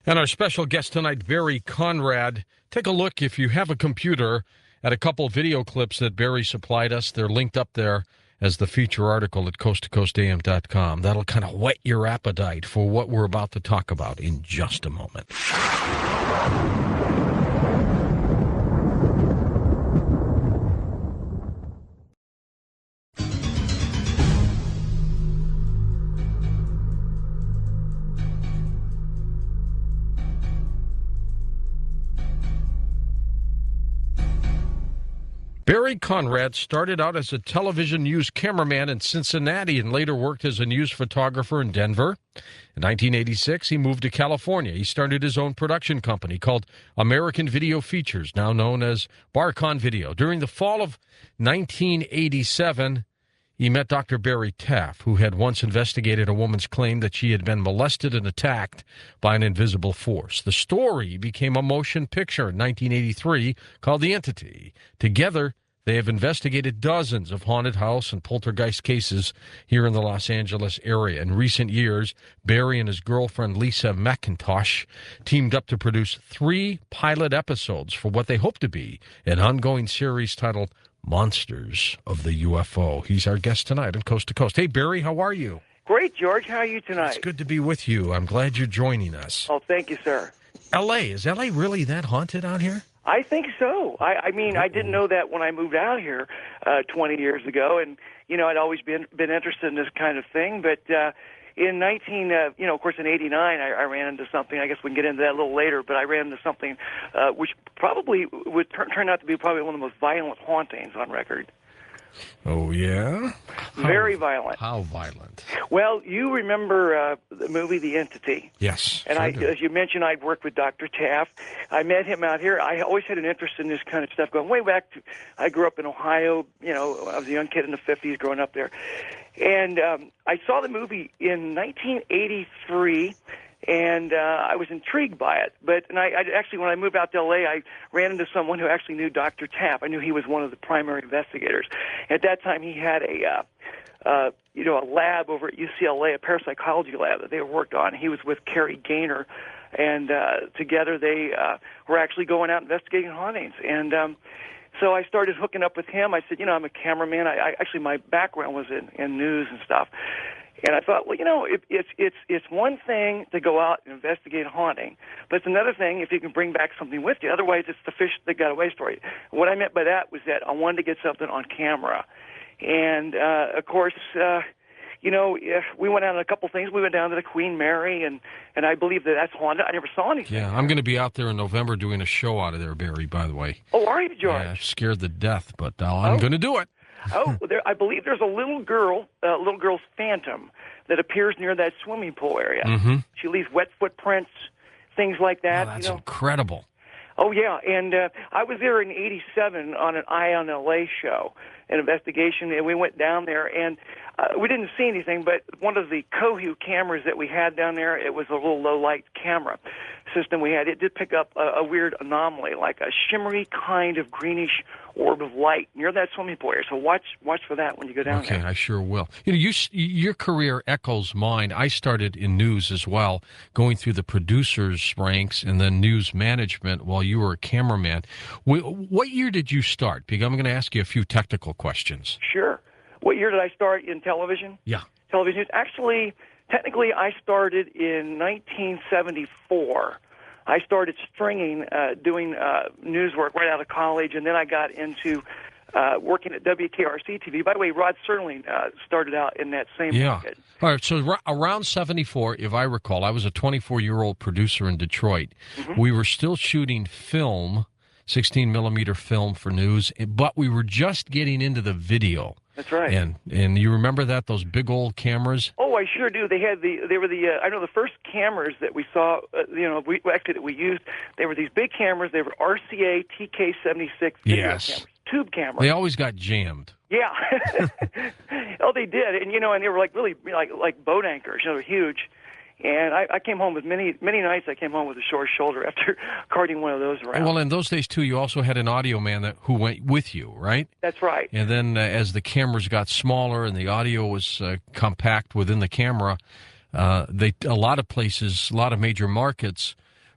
And our special guest tonight, Barry Conrad. Take a look, if you have a computer, at a couple video clips that Barry supplied us. They're linked up there as the feature article at coasttocoastam.com. That'll kind of whet your appetite for what we're about to talk about in just a moment. Barry Conrad started out as a television news cameraman in Cincinnati and later worked as a news photographer in Denver. In 1986, he moved to California. He started his own production company called American Video Features, now known as Barcon Video. During the fall of 1987, he met Dr. Barry Taff, who had once investigated a woman's claim that she had been molested and attacked by an invisible force. The story became a motion picture in 1983 called The Entity. Together, they have investigated dozens of haunted house and poltergeist cases here in the Los Angeles area. In recent years, Barry and his girlfriend Lisa McIntosh teamed up to produce 3 pilot episodes for what they hope to be an ongoing series titled Monsters of the UFO. He's our guest tonight on Coast to Coast. Hey, Barry, how are you? Great, George. How are you tonight? It's good to be with you. I'm glad you're joining us. Oh, thank you, sir. L.A., is L.A. really that haunted out here? I think so. I mean, I didn't know that when I moved out here 20 years ago, and, you know, I'd always been interested in this kind of thing, but in of course, in 89, I ran into something. I guess we can get into that a little later, but I ran into something which probably would turn out to be probably one of the most violent hauntings on record. Oh, yeah? Very violent. How violent? Well, you remember the movie The Entity. Yes. And as you mentioned, I'd worked with Dr. Taft. I met him out here. I always had an interest in this kind of stuff going way back to, I grew up in Ohio. You know, I was a young kid in the 50s growing up there. And I saw the movie in 1983. And I was intrigued by it. But I actually, when I moved out to L.A., I ran into someone who actually knew Dr. Tapp. I knew he was one of the primary investigators. At that time, he had a lab over at UCLA, a parapsychology lab that they worked on. He was with Carrie Gaynor, and together they were actually going out investigating hauntings. And so I started hooking up with him. I said, I'm a cameraman. Actually, my background was in news and stuff. And I thought, well, it's one thing to go out and investigate a haunting, but it's another thing if you can bring back something with you. Otherwise, it's the fish that got away story. What I meant by that was that I wanted to get something on camera. And, of course, we went out on a couple things. We went down to the Queen Mary, and I believe that's haunted. I never saw anything. Yeah, I'm going to be out there in November doing a show out of there, Barry, by the way. Oh, are you, George? Yeah, scared to death, but I'm going to do it. I believe there's a little girl's phantom that appears near that swimming pool area. Mm-hmm. She leaves wet footprints, things like that. Oh, that's incredible. Oh, yeah, and I was there in 87 on an Eye on L.A. show, an investigation, and we went down there, and we didn't see anything, but one of the Kohu cameras that we had down there, it was a little low-light camera system we had. It did pick up a weird anomaly, like a shimmery kind of greenish orb of light near that swimming pool area. So watch for that when you go down there. Okay, I sure will. Your career echoes mine. I started in news as well, going through the producer's ranks and then news management while you were a cameraman. What year did you start? Because I'm going to ask you a few technical questions. Sure. What year did I start in television? Yeah. Television. Actually, technically, I started in 1974. I started stringing, doing news work right out of college, and then I got into working at WKRC TV. By the way, Rod Serling started out in that same market. All right, so around 74, if I recall, I was a 24-year-old producer in Detroit. Mm-hmm. We were still shooting film, 16-millimeter film for news, but we were just getting into the video. That's right. And you remember that, those big old cameras? Oh, I sure do. They were the first cameras that we saw, that we used. They were these big cameras. They were RCA TK76 video cameras, tube cameras. They always got jammed. Yeah. Oh, they did. And, and they were really like boat anchors. They were huge. And I came home with many nights. I came home with a sore shoulder after carting one of those around. Well, in those days too, you also had an audio man who went with you, right? That's right. And then as the cameras got smaller and the audio was compact within the camera, a lot of places, a lot of major markets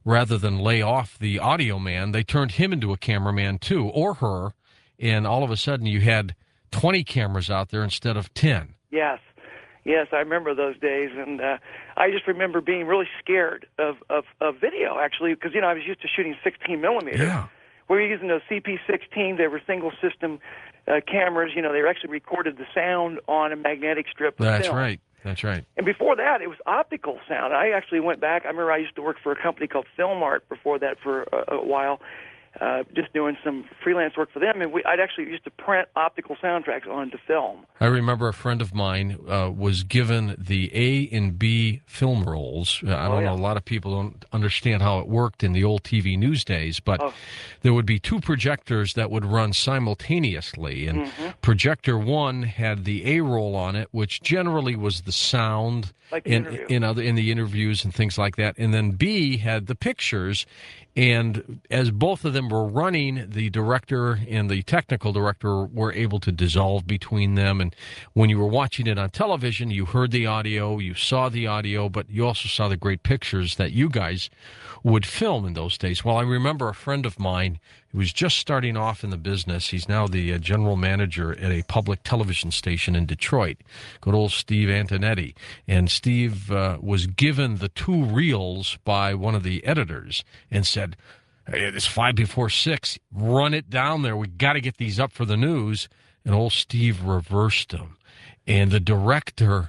rather than lay off the audio man, they turned him into a cameraman too, or her, and all of a sudden you had 20 cameras out there instead of 10. Yes. Yes, I remember those days, and I just remember being really scared of video, actually, because, I was used to shooting 16 millimeter. Yeah. We were using those CP16. They were single-system cameras. They actually recorded the sound on a magnetic strip of That's film. right. That's right. And before that, it was optical sound. I actually went back. I remember I used to work for a company called Film Art before that for a while, just doing some freelance work for them. And I'd actually used to print optical soundtracks onto film. I remember a friend of mine was given the A and B film rolls. I don't know, a lot of people don't understand how it worked in the old TV news days, but there would be two projectors that would run simultaneously. And projector one had the A roll on it, which generally was the sound like in the interviews and things like that. And then B had the pictures. And as both of them were running, the director and the technical director were able to dissolve between them. And when you were watching it on television, you heard the audio, you saw the audio, but you also saw the great pictures that you guys would film in those days. Well, I remember a friend of mine who was just starting off in the business. He's now the general manager at a public television station in Detroit, good old Steve Antonetti. And Steve was given the two reels by one of the editors and said, "Hey, it's 5 before 6. Run it down there. We got to get these up for the news." And old Steve reversed them. And the director,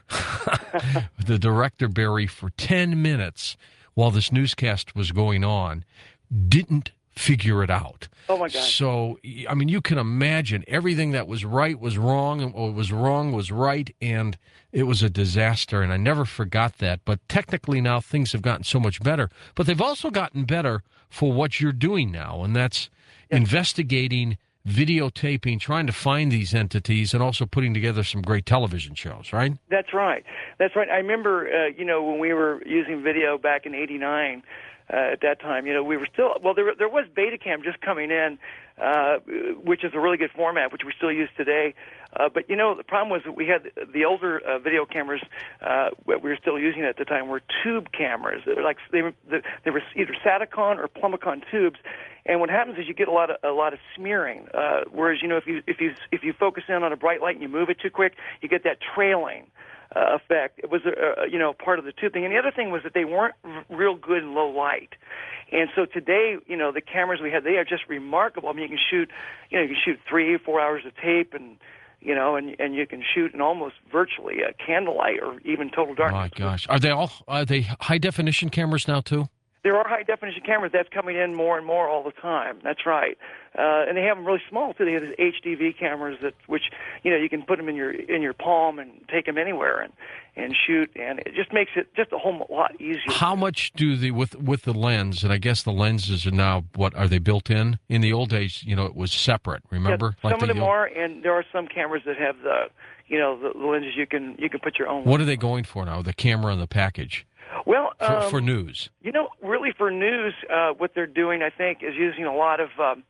Barry, for 10 minutes while this newscast was going on, didn't figure it out. Oh, my God. So, I mean, you can imagine everything that was right was wrong, and what was wrong was right, and it was a disaster, and I never forgot that. But technically now things have gotten so much better. But they've also gotten better for what you're doing now, and that's investigating, videotaping, trying to find these entities, and also putting together some great television shows, right? That's right. That's right. I remember, when we were using video back in '89, at that time, we were still, well, there was Betacam just coming in, which is a really good format, which we still use today. But, the problem was that we had the older video cameras that we were still using at the time were tube cameras. They were they were either Satacon or Plumicon tubes. And what happens is you get a lot of smearing. Whereas, if you focus in on a bright light and you move it too quick, you get that trailing effect. It was part of the tube thing. And the other thing was that they weren't real good in low light. And so today, the cameras we have, they are just remarkable. I mean, you can shoot 3 or 4 hours of tape, and and you can shoot in almost virtually candlelight or even total darkness. Oh my gosh, are they high definition cameras now too? There are high-definition cameras. That's coming in more and more all the time. That's right. And they have them really small, too. They have these HDV cameras which you can put them in your palm and take them anywhere and shoot, and it just makes it just a whole lot easier. How much do with the lens, and I guess the lenses are now, what, are they built in? In the old days, it was separate, remember? Yeah, some of them are, and there are some cameras that have the lenses you can put your own. What are they going for now, the camera and the package? Well, for news. Really for news, what they're doing, I think, is using a lot of.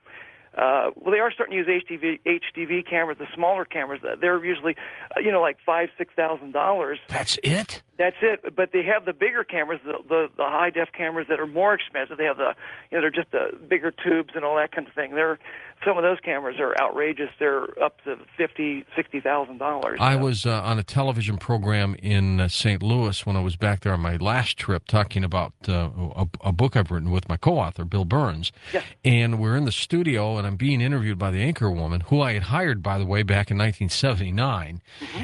They are starting to use HDV cameras, the smaller cameras. They're usually, like $5,000-$6,000. That's it. That's it. But they have the bigger cameras, the high def cameras that are more expensive. They have they're just the bigger tubes and all that kind of thing. Some of those cameras are outrageous. They're up to $50,000-$60,000. I was on a television program in St. Louis when I was back there on my last trip, talking about a book I've written with my co-author, Bill Burns. Yes. And we're in the studio, and I'm being interviewed by the anchor woman, who I had hired, by the way, back in 1979.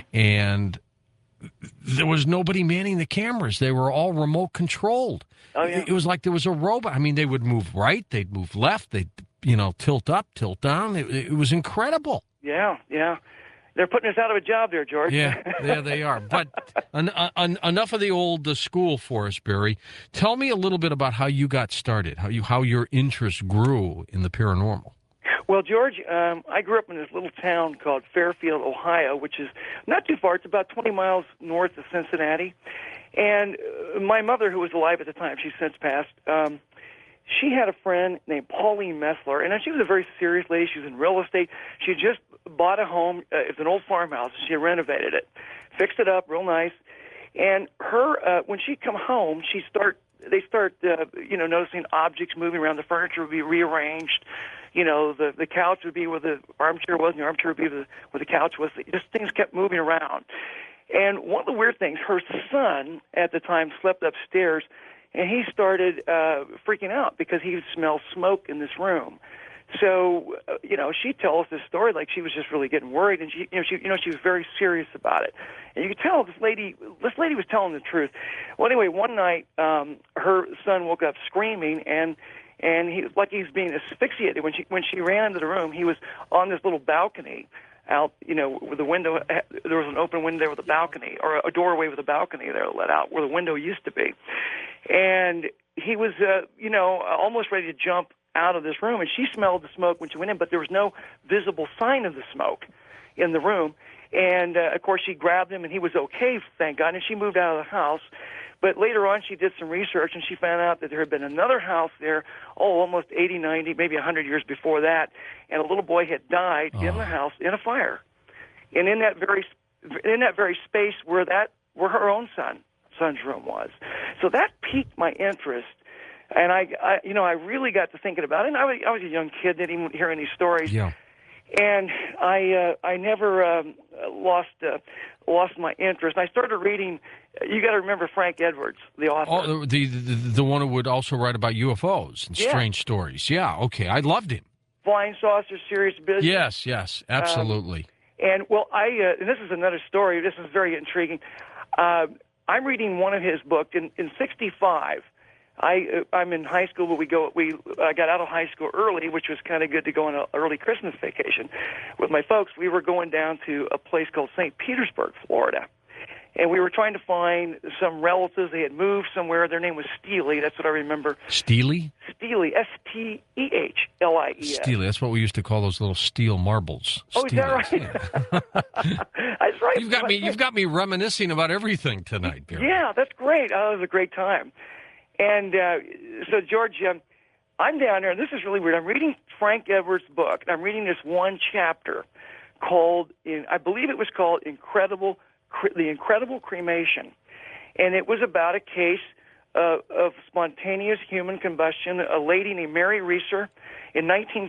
And there was nobody manning the cameras. They were all remote controlled. Oh, yeah. It was like there was a robot. I mean, they would move right, they'd move left, they'd tilt up, tilt down. It was incredible. Yeah. They're putting us out of a job there, George. Yeah, they are. But enough of the old school for us, Barry. Tell me a little bit about how you got started, how your interest grew in the paranormal. Well, George, I grew up in this little town called Fairfield, Ohio, which is not too far. It's about 20 miles north of Cincinnati. And my mother, who was alive at the time, she's since passed, she had a friend named Pauline Messler, and she was a very serious lady. She was in real estate. She just bought a home. It's an old farmhouse. She renovated it, fixed it up real nice. And her, when she'd come home, she'd start they start noticing objects moving around. The furniture would be rearranged. The couch would be where the armchair was, and the armchair would be where the couch was. Just things kept moving around. And one of the weird things, her son at the time slept upstairs, and he started freaking out because he smelled smoke in this room. So, she tells us this story like she was just really getting worried, and she was very serious about it. And you could tell this lady was telling the truth. Well, anyway, one night, her son woke up screaming, and he was being asphyxiated. When she ran into the room, he was on this little balcony out, with the window. There was an open window there with a balcony, or a doorway with a balcony there let out where the window used to be. And he was, almost ready to jump out of this room, and she smelled the smoke when she went in, but there was no visible sign of the smoke in the room. And, of course, she grabbed him, and he was okay, thank God, and she moved out of the house. But later on, she did some research, and she found out that there had been another house there, almost 80, 90, maybe 100 years before that, and a little boy had died in the house in a fire. And in that very space where her own son's room was. So that piqued my interest. And I really got to thinking about it. And I was a young kid, didn't even hear any stories. Yeah. And I never lost my interest. I started reading. You got to remember Frank Edwards, the author. Oh, the one who would also write about UFOs and strange stories. Yeah. Okay, I loved him. Flying Saucers, Serious Business. Yes, absolutely. And and this is another story. This is very intriguing. I'm reading one of his books in '65. I'm in high school, but I got out of high school early, which was kind of good to go on an early Christmas vacation with my folks. We were going down to a place called St. Petersburg, Florida, and we were trying to find some relatives. They had moved somewhere. Their name was Steely. That's what I remember. Steely? Steely, S-T-E-H-L-I-E-S. Steely. That's what we used to call those little steel marbles. Oh, is that right? Yeah. That's right. You've got me reminiscing about everything tonight, Gary. Yeah, that's great. Oh, it was a great time. And so, George, I'm down there, and this is really weird. I'm reading Frank Edwards' book, and I'm reading this one chapter called, I believe it was called The Incredible Cremation. And it was about a case of spontaneous human combustion. A lady named Mary Reeser in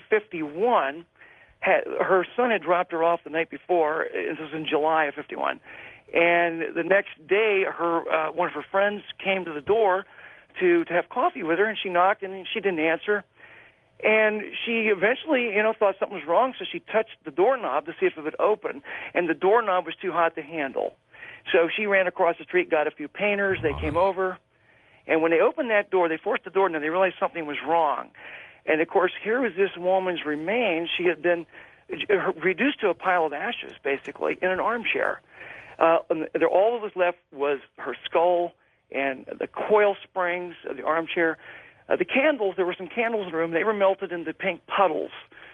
1951, her son had dropped her off the night before. This was in July of 51. And the next day, one of her friends came to the door to have coffee with her, and she knocked, and she didn't answer. And she eventually, thought something was wrong, so she touched the doorknob to see if it would open, and the doorknob was too hot to handle. So she ran across the street, got a few painters, they came over, and when they opened that door, they forced the door, and then they realized something was wrong. And, of course, here was this woman's remains. She had been reduced to a pile of ashes, basically, in an armchair. All that was left was her skull and the coil springs of the armchair. The candles, there were some candles in the room. They were melted into pink puddles.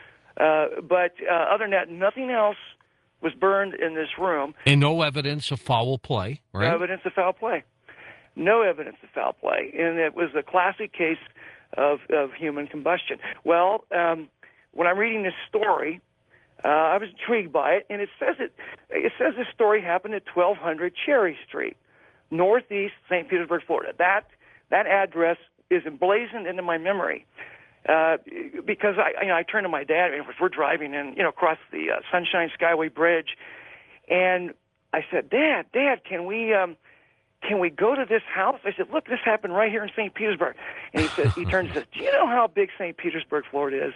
But other than that, nothing else was burned in this room. And no evidence of foul play, right? No evidence of foul play. No evidence of foul play. And it was a classic case of human combustion. Well, when I'm reading this story, I was intrigued by it, and it says this story happened at 1200 Cherry Street, Northeast St. Petersburg, Florida. That address is emblazoned into my memory because I turned to my dad. If we're driving in, across the Sunshine Skyway Bridge, and I said, "Dad, can we go to this house?" I said, "Look, this happened right here in St. Petersburg." And he turns and says, "Do you know how big St. Petersburg, Florida is?"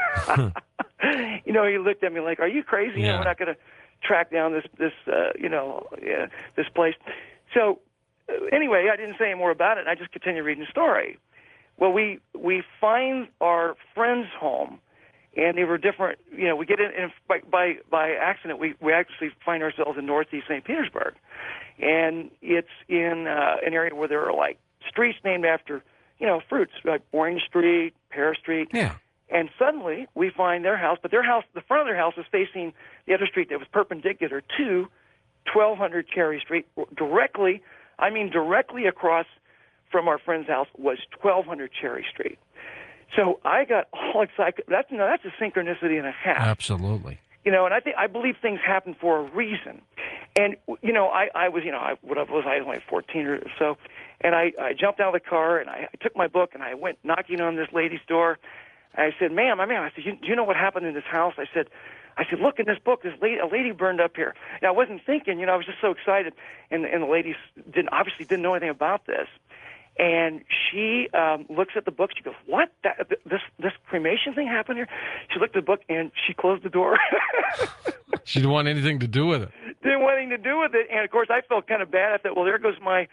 He looked at me like, "Are you crazy? Yeah. We're not going to track down this place." So anyway, I didn't say any more about it. I just continued reading the story. Well, we find our friend's home, and they were different. We get in by accident. We actually find ourselves in Northeast St. Petersburg, and it's in an area where there are like streets named after fruits, like Orange Street, Pear Street. Yeah. And suddenly we find their house, but the front of their house was facing the other street that was perpendicular to 1200 Cherry Street. Directly across from our friend's house was 1200 Cherry Street. So I got all excited. That's a synchronicity and a half. Absolutely. And I believe things happen for a reason. And I was only 14 or so, And I jumped out of the car, and I took my book, and I went knocking on this lady's door. I said, ma'am, I said, do you know what happened in this house? I said, look in this book. A lady burned up here. And I wasn't thinking, I was just so excited. And the lady obviously didn't know anything about this. And she looks at the book. She goes, what? This cremation thing happened here? She looked at the book, and she closed the door. She didn't want anything to do with it. Didn't want anything to do with it. And, of course, I felt kind of bad. I thought, well, there goes my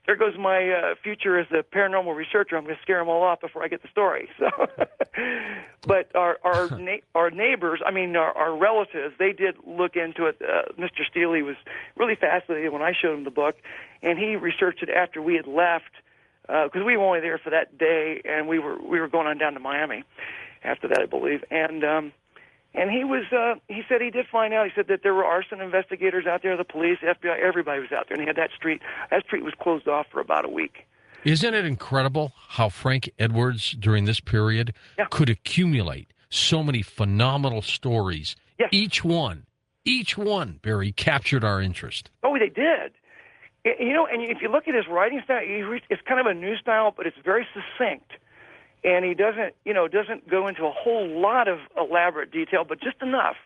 future as a paranormal researcher. I'm going to scare them all off before I get the story. So, but our neighbors, our relatives, they did look into it. Mr. Steele was really fascinated when I showed him the book, and he researched it after we had left because we were only there for that day, and we were going on down to Miami after that, I believe, and he said he did find out. He said that there were arson investigators out there, the police, FBI, everybody was out there, and he had that street. That street was closed off for about a week. Isn't it incredible how Frank Edwards, during this period, could accumulate so many phenomenal stories? Yes. Each one, Barry, captured our interest. Oh, they did. And if you look at his writing style, it's kind of a new style, but it's very succinct. And he doesn't go into a whole lot of elaborate detail, but just enough,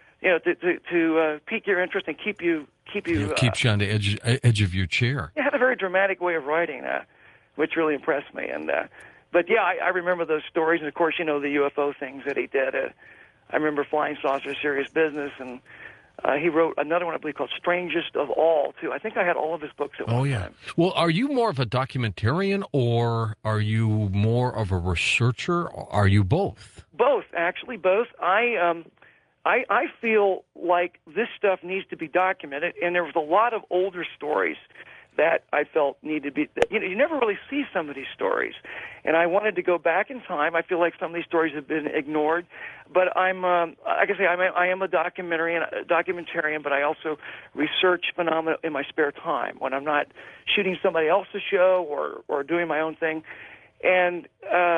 to pique your interest and keep you Keeps you on the edge of your chair. He had a very dramatic way of writing, which really impressed me. And but yeah, I remember those stories, and of course, the UFO things that he did. I remember Flying Saucer, Serious Business, and he wrote another one, I believe, called Strangest of All, too. I think I had all of his books at one time. Well, are you more of a documentarian, or are you more of a researcher, or are you both? Both, actually, both. I feel like this stuff needs to be documented, and there was a lot of older stories that I felt need to be. You never really see some of these stories, and I wanted to go back in time. I feel like some of these stories have been ignored, but I am a documentarian, but I also research phenomena in my spare time when I'm not shooting somebody else's show or doing my own thing, and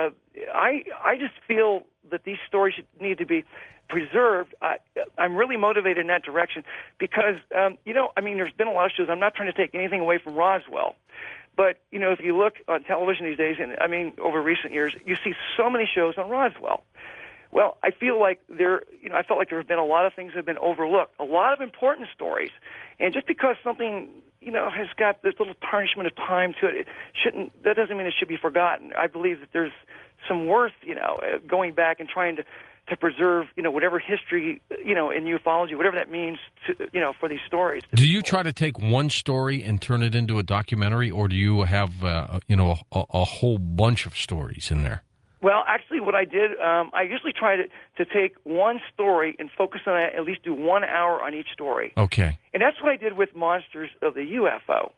I just feel that these stories need to be preserved. I'm really motivated in that direction because, there's been a lot of shows. I'm not trying to take anything away from Roswell, but, if you look on television these days, and over recent years, you see so many shows on Roswell. Well, I feel like I felt like there have been a lot of things that have been overlooked, a lot of important stories. And just because something, has got this little tarnishment of time to it, that doesn't mean it should be forgotten. I believe that there's some worth, going back and trying to preserve, whatever history, in ufology, whatever that means to, for these stories. Do you try to take one story and turn it into a documentary, or do you have, a whole bunch of stories in there? Well, actually, what I did, I usually try to take one story and focus on it, at least do 1 hour on each story. Okay. And that's what I did with Monsters of the UFO.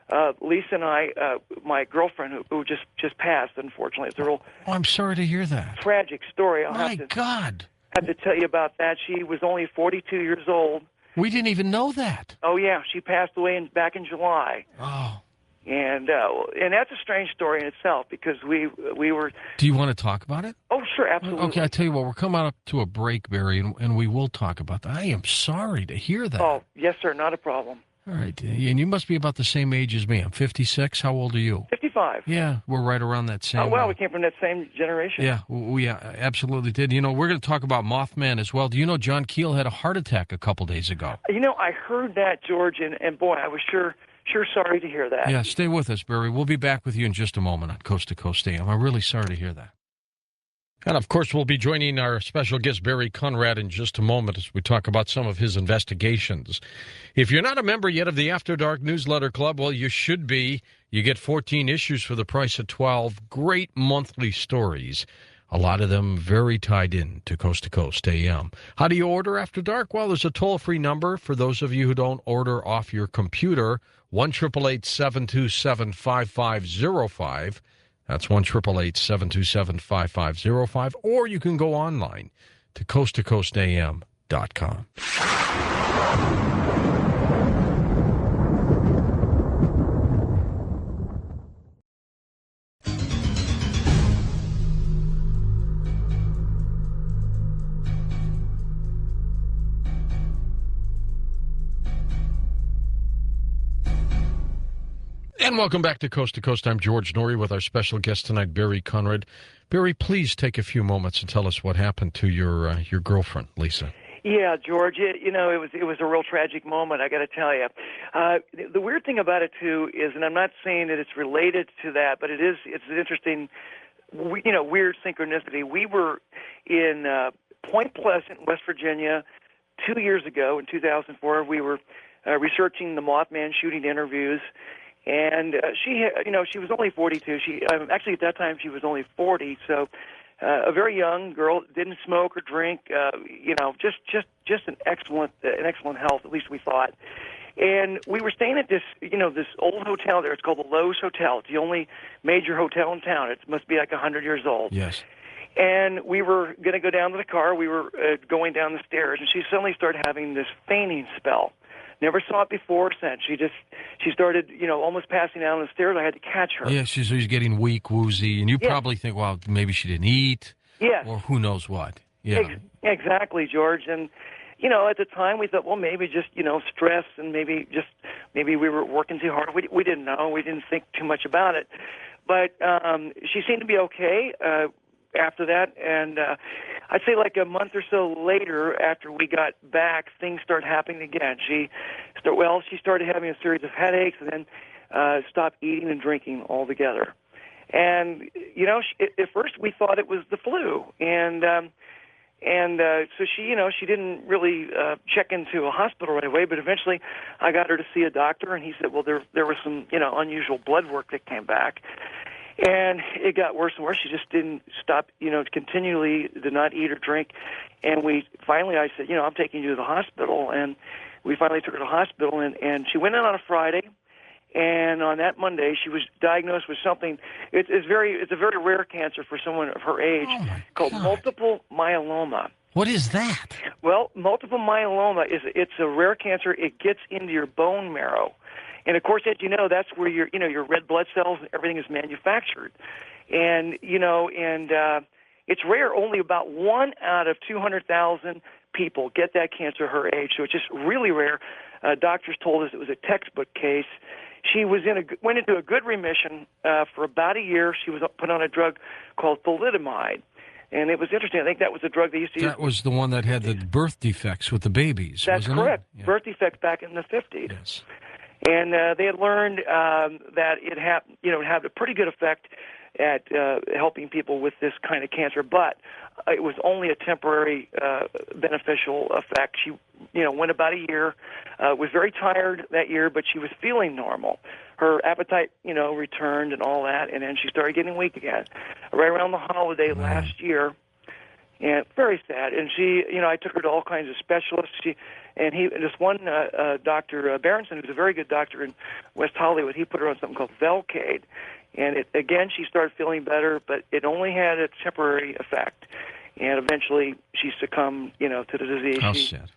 Lisa and I, my girlfriend, who just passed, unfortunately, it's a real. Oh, I'm sorry to hear that. Tragic story. God. Have to tell you about that. She was only 42 years old. We didn't even know that. Oh yeah, she passed away back in July. Oh. And that's a strange story in itself because we were. Do you want to talk about it? Oh, sure, absolutely. Okay, I tell you what, we're coming up to a break, Barry, and we will talk about that. I am sorry to hear that. Oh, yes, sir, not a problem. All right, and you must be about the same age as me. I'm 56. How old are you? 55. Yeah, we're right around that same. Oh, well, we came from that same generation. Yeah, we absolutely did. We're going to talk about Mothman as well. Do you know John Keel had a heart attack a couple days ago? I heard that, George, and boy, I was sure sorry to hear that. Yeah, stay with us, Barry. We'll be back with you in just a moment on Coast to Coast AM. I'm really sorry to hear that. And, of course, we'll be joining our special guest, Barry Conrad, in just a moment as we talk about some of his investigations. If you're not a member yet of the After Dark Newsletter Club, well, you should be. You get 14 issues for the price of 12. Great monthly stories. A lot of them very tied in to Coast AM. How do you order After Dark? Well, there's a toll-free number for those of you who don't order off your computer, 1-888-727-5505. That's 1-888-727-5505. Or you can go online to coasttocoastam.com. And welcome back to Coast to Coast. I'm George Norrie with our special guest tonight, Barry Conrad. Barry, please take a few moments and tell us what happened to your girlfriend, Lisa. Yeah, George. It was a real tragic moment. I got to tell you. The weird thing about it too is, and I'm not saying that it's related to that, but it's an interesting, weird synchronicity. We were in Point Pleasant, West Virginia, 2 years ago in 2004. We were researching the Mothman shooting interviews. And she was only 42. Actually, at that time, she was only 40. So, a very young girl, didn't smoke or drink. Just an excellent health. At least we thought. And we were staying at this old hotel there. It's called the Lowe's Hotel. It's the only major hotel in town. It must be like 100 years old. Yes. And we were going to go down to the car. We were going down the stairs, and she suddenly started having this fainting spell. Never saw it before or since. She started, almost passing out on the stairs. I had to catch her. Yeah, she's getting weak, woozy, and you probably think, well, maybe she didn't eat. Yes. Or who knows what. Yeah. Exactly, George. And, at the time we thought, well, maybe just, stress and maybe we were working too hard. We didn't know. We didn't think too much about it. But she seemed to be okay after that, and I'd say like a month or so later, after we got back, things started happening again. She started having a series of headaches, and then stopped eating and drinking altogether. And at first we thought it was the flu, and so she didn't really check into a hospital right away. But eventually, I got her to see a doctor, and he said, well, there was some unusual blood work that came back. And it got worse and worse. She just didn't stop, continually did not eat or drink. And I said, I'm taking you to the hospital. And we finally took her to the hospital, and she went in on a Friday. And on that Monday, she was diagnosed with something. It's a very rare cancer for someone of her age called multiple myeloma. What is that? Well, multiple myeloma it's a rare cancer. It gets into your bone marrow. And of course, as you know, that's where your red blood cells and everything is manufactured. And it's rare. Only about 1 out of 200,000 people get that cancer her age. So it's just really rare. Doctors told us it was a textbook case. She went into a good remission for about a year. She was put on a drug called thalidomide. And it was interesting. I think that was the drug they used to use. That was the one that had the birth defects with the babies, That's wasn't correct. it? Yeah. Birth defects back in the 50s. Yes. And they had learned that it had a pretty good effect at helping people with this kind of cancer, but it was only a temporary beneficial effect. She, went about a year, was very tired that year, but she was feeling normal. Her appetite, returned and all that, and then she started getting weak again. Right around the holiday last year, and very sad. And she, I took her to all kinds of specialists. This one Dr. Berenson, who's a very good doctor in West Hollywood, he put her on something called Velcade. And she started feeling better, but it only had a temporary effect. And eventually she succumbed, to the disease. How sad.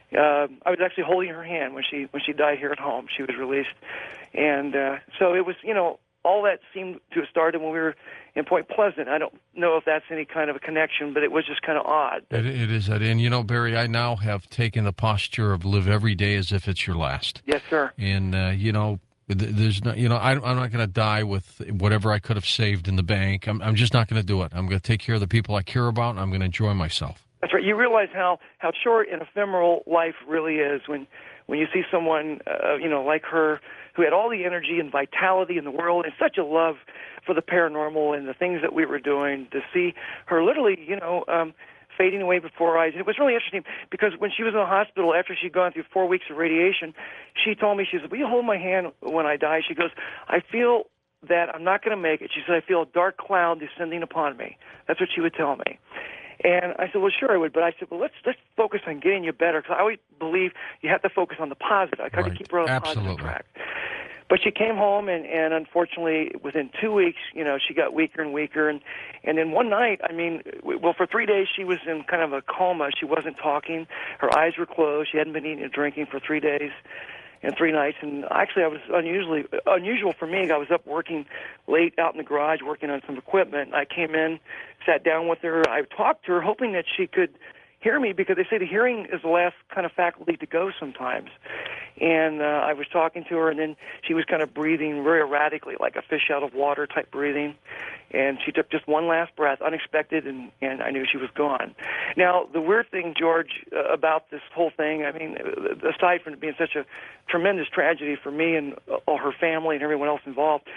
I was actually holding her hand when she died here at home. She was released. And so it was, all that seemed to have started when we were in Point Pleasant. I don't know if that's any kind of a connection, but it was just kind of odd. It is. And, Barry, I now have taken the posture of live every day as if it's your last. Yes, sir. And, there's no, I'm not going to die with whatever I could have saved in the bank. I'm just not going to do it. I'm going to take care of the people I care about, and I'm going to enjoy myself. That's right. You realize how short and ephemeral life really is when you see someone, like her, who had all the energy and vitality in the world and such a love for the paranormal and the things that we were doing, to see her literally, fading away before our eyes. And it was really interesting because when she was in the hospital after she'd gone through 4 weeks of radiation, she told me, she said, will you hold my hand when I die? She goes, I feel that I'm not going to make it. She said, I feel a dark cloud descending upon me. That's what she would tell me. And I said, well, sure I would. But I said, well, let's focus on getting you better, because I always believe you have to focus on the positive. I try to keep her on the positive track. But she came home, and unfortunately, within 2 weeks, she got weaker and weaker. And then one night, for 3 days, she was in kind of a coma. She wasn't talking. Her eyes were closed. She hadn't been eating or drinking for 3 days and 3 nights. And actually, I was unusual for me. I was up working late out in the garage, working on some equipment. I came in, sat down with her. I talked to her, hoping that she could hear me because they say the hearing is the last kind of faculty to go sometimes. And I was talking to her, and then she was kind of breathing very erratically, like a fish out of water type breathing. And she took just one last breath, unexpected, and I knew she was gone. Now, the weird thing, George, about this whole thing, I mean, aside from it being such a tremendous tragedy for me and all her family and everyone else involved,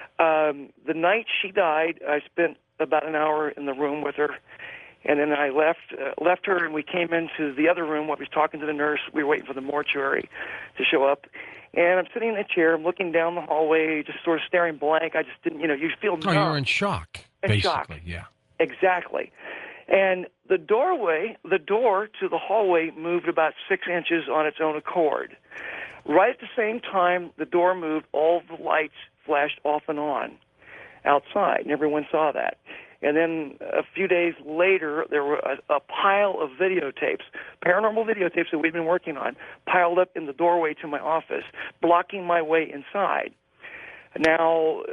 the night she died, I spent about an hour in the room with her. And then I left her, and we came into the other room where we was talking to the nurse. We were waiting for the mortuary to show up. And I'm sitting in a chair. I'm looking down the hallway, just sort of staring blank. I just didn't, you feel numb. Oh, you're in shock, basically. Shock. Yeah. Exactly. And the door to the hallway moved about 6 inches on its own accord. Right at the same time the door moved, all the lights flashed off and on outside, and everyone saw that. And then a few days later, there were a pile of videotapes, paranormal videotapes that we'd been working on, piled up in the doorway to my office, blocking my way inside. Now,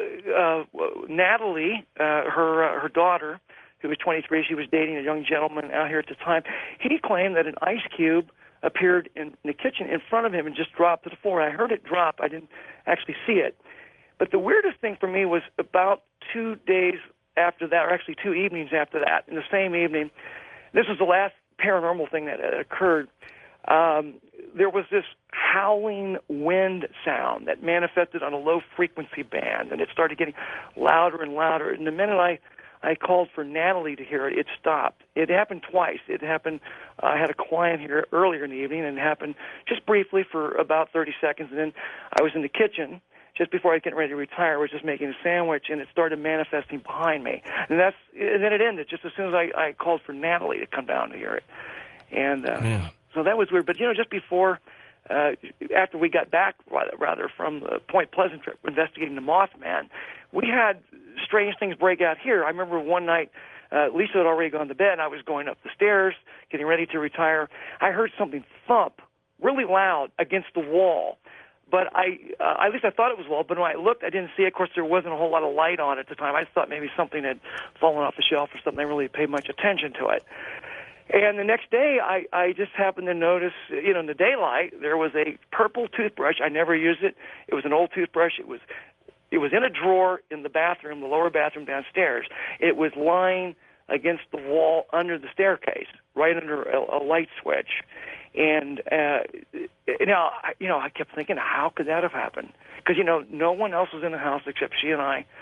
Natalie, her daughter, who was 23, she was dating a young gentleman out here at the time, he claimed that an ice cube appeared in the kitchen in front of him and just dropped to the floor. I heard it drop. I didn't actually see it. But the weirdest thing for me was about 2 days after that, or actually 2 evenings after that, in the same evening, this was the last paranormal thing that occurred. There was this howling wind sound that manifested on a low frequency band, and it started getting louder and louder. And the minute I called for Natalie to hear it, it stopped. It happened twice. It happened, I had a client here earlier in the evening, and it happened just briefly for about 30 seconds, and then I was in the kitchen just before I was getting ready to retire. I was just making a sandwich, and it started manifesting behind me. And then it ended just as soon as I called for Natalie to come down to hear it. And so that was weird. But, just before, after we got back, rather, from the Point Pleasant trip investigating the Mothman, we had strange things break out here. I remember one night, Lisa had already gone to bed, and I was going up the stairs, getting ready to retire. I heard something thump really loud against the wall. But at least I thought it was wall, but when I looked, I didn't see it. Of course, there wasn't a whole lot of light on it at the time. I thought maybe something had fallen off the shelf or something. I really paid much attention to it. And the next day, I just happened to notice, in the daylight, there was a purple toothbrush. I never used it. It was an old toothbrush. It was in a drawer in the bathroom, the lower bathroom downstairs. It was lying against the wall under the staircase, right under a light switch. And now, I kept thinking, how could that have happened? Because, no one else was in the house except she and I.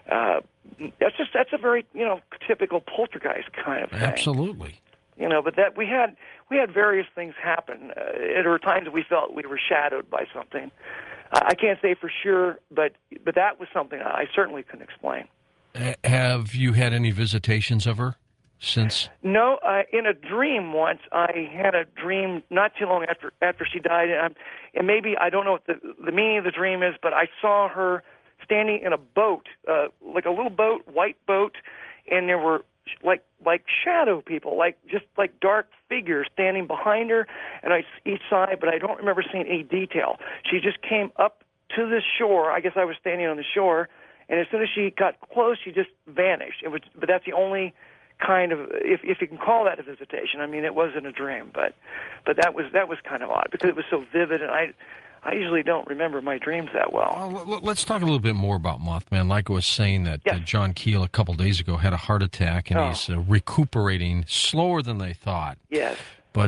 That's a very, typical poltergeist kind of thing. Absolutely. But that we had various things happen. There were times that we felt we were shadowed by something. I can't say for sure, but that was something I certainly couldn't explain. Have you had any visitations of her since? No, in a dream once. I had a dream not too long after she died, and maybe I don't know what the meaning of the dream is, but I saw her standing in a boat, like a little boat, white boat, and there were like shadow people, just like dark figures standing behind her and each side, but I don't remember seeing any detail. She just came up to the shore. I guess I was standing on the shore, and as soon as she got close, she just vanished. But that's the only kind of, if you can call that a visitation. I mean, it wasn't a dream, but that was kind of odd because it was so vivid, and I usually don't remember my dreams that well. Let's talk a little bit more about Mothman. Like I was saying that John Keel a couple days ago had a heart attack, and he's recuperating slower than they thought. Yes. But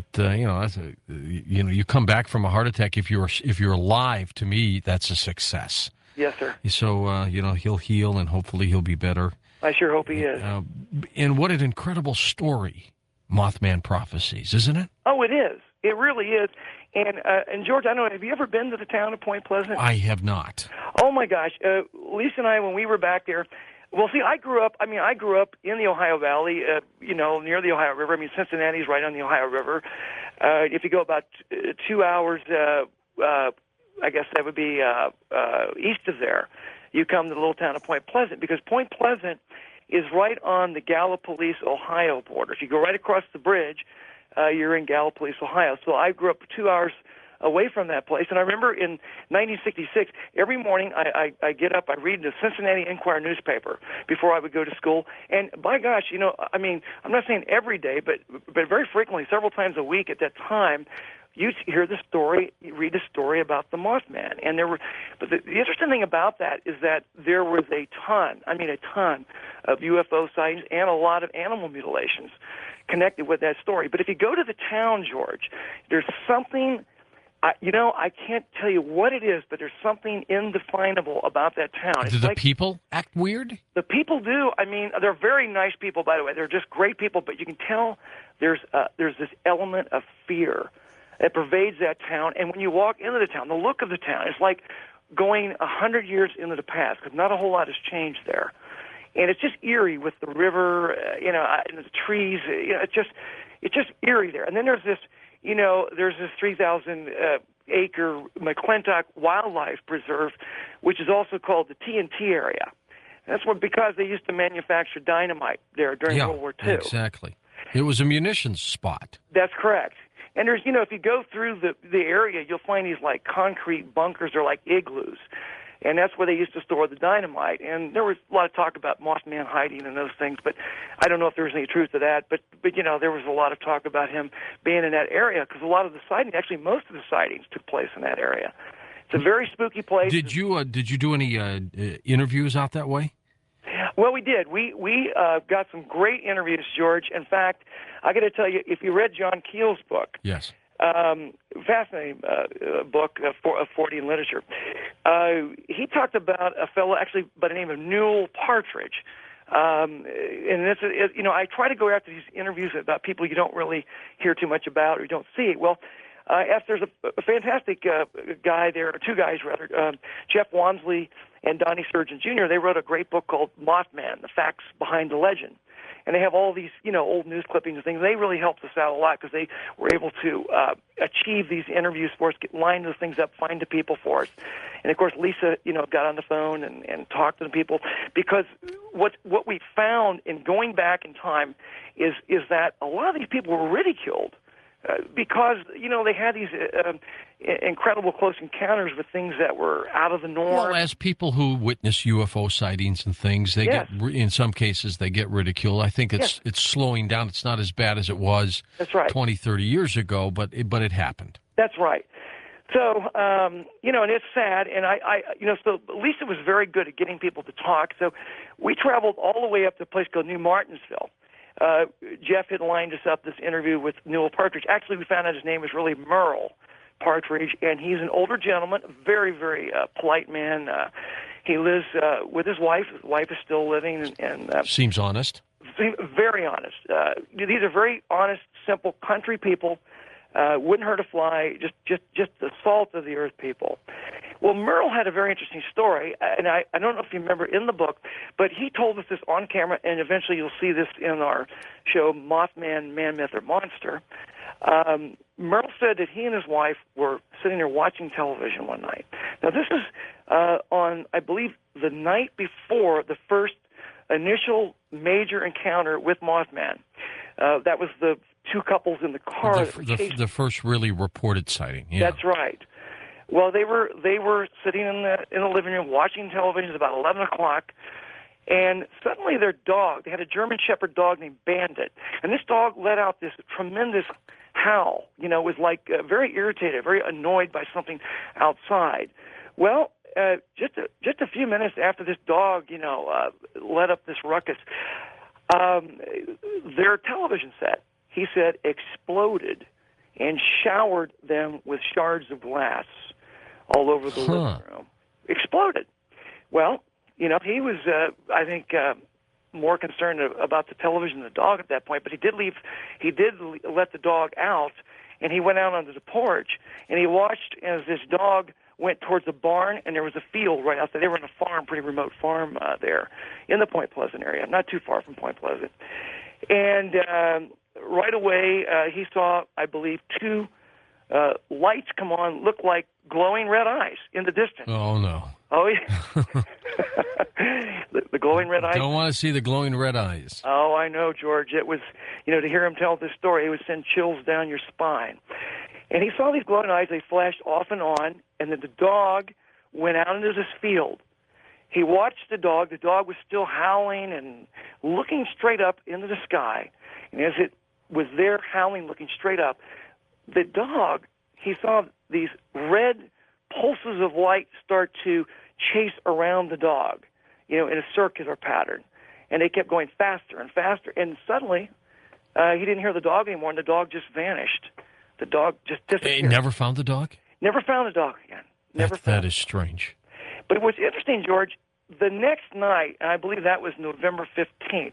you come back from a heart attack. If you're alive, to me, that's a success. Yes, sir. So he'll heal, and hopefully he'll be better. I sure hope he is. And what an incredible story, Mothman Prophecies, isn't it? Oh, it is. It really is. And George, I don't know, have you ever been to the town of Point Pleasant? I have not. Oh my gosh, Lisa and I, when we were back there, well, see, I grew up in the Ohio Valley, near the Ohio River. I mean, Cincinnati's right on the Ohio River. If you go about 2 hours, I guess that would be east of there, you come to the little town of Point Pleasant, because Point Pleasant is right on the Gallipolis, Ohio border. If you go right across the bridge, you're in Gallipolis, Ohio. So I grew up 2 hours away from that place. And I remember in 1966, every morning I get up, I read the Cincinnati Enquirer newspaper before I would go to school. And by gosh, I mean, I'm not saying every day, but very frequently, several times a week at that time, you hear the story, you read the story about the Mothman. And but the interesting thing about that is that there was a ton of UFO sightings and a lot of animal mutilations connected with that story. But if you go to the town, George, there's something, I can't tell you what it is, but there's something indefinable about that town. Do the people act weird? The people do. I mean, they're very nice people, by the way. They're just great people, but you can tell there's this element of fear that pervades that town. And when you walk into the town, the look of the town, it's like going 100 years into the past, because not a whole lot has changed there. And it's just eerie with the river, and the trees. It's just eerie there. And then there's this 3,000 acre McClintock Wildlife Preserve, which is also called the TNT area. And that's because they used to manufacture dynamite there during World War II. Exactly. It was a munitions spot. That's correct. And there's, if you go through the area, you'll find these like concrete bunkers or like igloos. And that's where they used to store the dynamite. And there was a lot of talk about Mothman hiding and those things, but I don't know if there was any truth to that. But there was a lot of talk about him being in that area because a lot of the sightings, actually most of the sightings took place in that area. It's a very spooky place. Did you do any interviews out that way? Well, we did. We got some great interviews, George. In fact, I got to tell you, if you read John Keel's book, yes, fascinating book of 40 literature, he talked about a fellow actually by the name of Newell Partridge. And this is, I try to go after these interviews about people you don't really hear too much about or you don't see. Well, there's a fantastic guy there, or two guys rather, Jeff Wansley and Donnie Sturgeon Jr. They wrote a great book called Mothman: The Facts Behind the Legend. And they have all these, old news clippings and things. They really helped us out a lot because they were able to achieve these interviews for us, line those things up, find the people for us. And, of course, Lisa, got on the phone and talked to the people because what we found in going back in time is that a lot of these people were ridiculed because, they had these incredible close encounters with things that were out of the norm. Well, as people who witness UFO sightings and things, they get, in some cases, they get ridiculed. I think it's slowing down. It's not as bad as it was 20, 30 years ago, but it happened. That's right. So, and it's sad. And so Lisa was very good at getting people to talk. So we traveled all the way up to a place called New Martinsville. Jeff had lined us up this interview with Newell Partridge. Actually, we found out his name was really Merle Partridge, and he's an older gentleman, very, very polite man. He lives with his wife. His wife is still living. And seems honest. Very honest. These are very honest, simple country people. Wouldn't hurt a fly, just the salt of the earth people. Well, Merle had a very interesting story, and I don't know if you remember in the book, but he told us this on camera, and eventually you'll see this in our show, Mothman, Man, Myth, or Monster. Merle said that he and his wife were sitting there watching television one night. Now, this is on, I believe, the night before the first initial major encounter with Mothman. That was the two couples in the car. The first really reported sighting. Yeah. That's right. Well, they were sitting in the living room watching television. It was about 11 o'clock, and suddenly their dog, they had a German Shepherd dog named Bandit, and this dog let out this tremendous howl. Was like very irritated, very annoyed by something outside. Well, just a few minutes after this dog, let up this ruckus, their television set, he said, exploded and showered them with shards of glass all over the living room. Exploded. Well, he was, I think, more concerned about the television than the dog at that point, but he did let the dog out, and he went out onto the porch, and he watched as this dog went towards the barn, and there was a field right out there. They were in a farm, pretty remote farm there in the Point Pleasant area, not too far from Point Pleasant. And right away, he saw, I believe, two lights come on, look like glowing red eyes in the distance. Oh, no. Oh, yeah. the glowing red eyes. Don't want to see the glowing red eyes. Oh, I know, George. It was, to hear him tell this story, it would send chills down your spine. And he saw these glowing eyes. They flashed off and on, and then the dog went out into this field. He watched the dog. The dog was still howling and looking straight up into the sky. And as it was there howling, looking straight up, the dog, he saw these red pulses of light start to chase around the dog, in a circular pattern. And they kept going faster and faster. And suddenly, he didn't hear the dog anymore, and the dog just vanished. The dog just disappeared. He never found the dog? Never found the dog again. That is strange. But what's interesting, George, the next night, and I believe that was November 15th,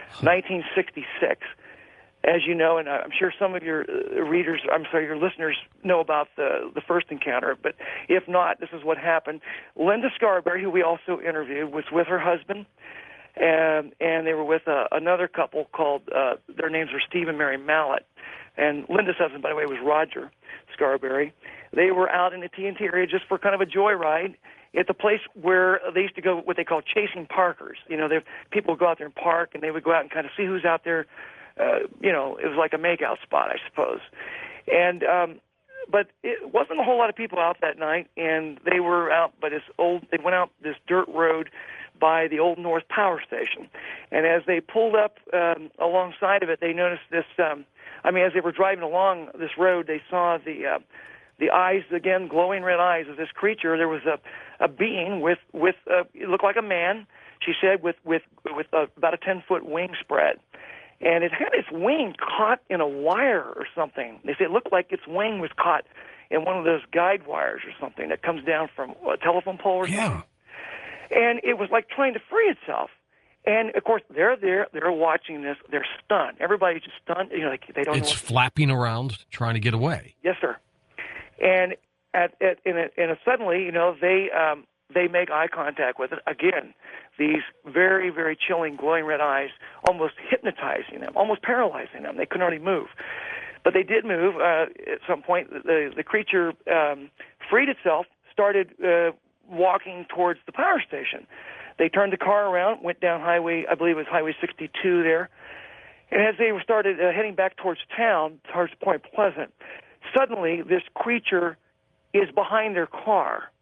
1966, as you know, and I'm sure some of your your listeners know about the first encounter, but if not, this is what happened. Linda Scarberry, who we also interviewed, was with her husband, and they were with another couple called, their names were Steve and Mary Mallett, and Linda's husband, by the way, was Roger Scarberry. They were out in the TNT area just for kind of a joyride at the place where they used to go, what they call chasing parkers. People would go out there and park, and they would go out and kind of see who's out there. It was like a makeout spot, I suppose. And but it wasn't a whole lot of people out that night, and they were out by they went out this dirt road by the Old North Power Station. And as they pulled up alongside of it, they noticed this, as they were driving along this road, they saw the eyes, again, glowing red eyes of this creature. There was a being with it looked like a man, she said, with about a 10-foot wing spread. And it had its wing caught in a wire or something. They said it looked like its wing was caught in one of those guide wires or something that comes down from a telephone pole or something. And it was like trying to free itself. And, of course, they're there. They're watching this. They're stunned. Everybody's just stunned. They don't know. It's flapping around, trying to get away. Yes, sir. And suddenly, they make eye contact with it. Again, these very, very chilling, glowing red eyes, almost hypnotizing them, almost paralyzing them. They couldn't hardly move. But they did move. At some point, the creature freed itself, started walking towards the power station. They turned the car around, went down highway, I believe it was Highway 62 there. And as they started heading back towards town, towards Point Pleasant, suddenly this creature is behind their car.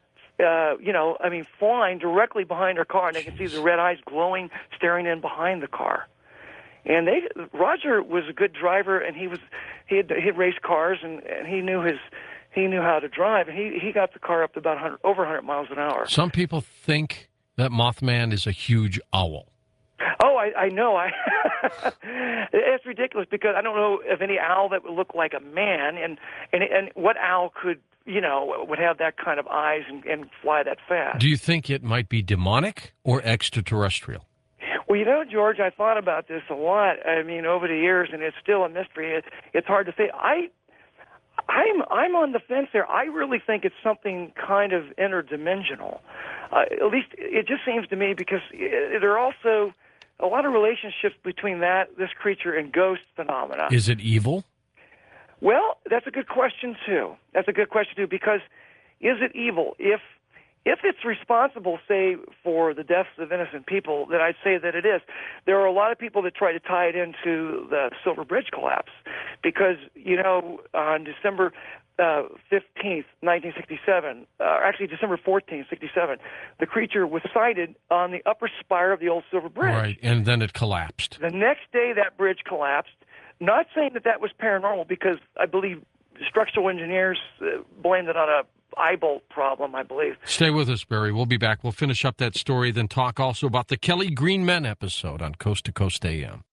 Flying directly behind her car, and they can see the red eyes glowing, staring in behind the car. And Roger was a good driver, and he had raced cars, and he knew how to drive, and he got the car up to about over 100 miles an hour. Some people think that Mothman is a huge owl. Oh, I know. It's ridiculous because I don't know of any owl that would look like a man, and what owl would have that kind of eyes and fly that fast. Do you think it might be demonic or extraterrestrial? Well, George, I thought about this a lot. Over the years, and it's still a mystery. It's hard to say. I'm on the fence there. I really think it's something kind of interdimensional. At least it just seems to me, because there are also a lot of relationships between this creature and ghost phenomena. Is it evil? Well, that's a good question too. Because is it evil? If it's responsible, say, for the deaths of innocent people, then I'd say that it is. There are a lot of people that try to tie it into the Silver Bridge collapse because, on December 15th, 1967, actually December 14th, 67, the creature was sighted on the upper spire of the old Silver Bridge. Right, and then it collapsed. The next day, that bridge collapsed. Not saying that was paranormal, because I believe structural engineers blamed it on a eye bolt problem, I believe. Stay with us, Barry. We'll be back. We'll finish up that story, then talk also about the Kelly Green Men episode on Coast to Coast AM.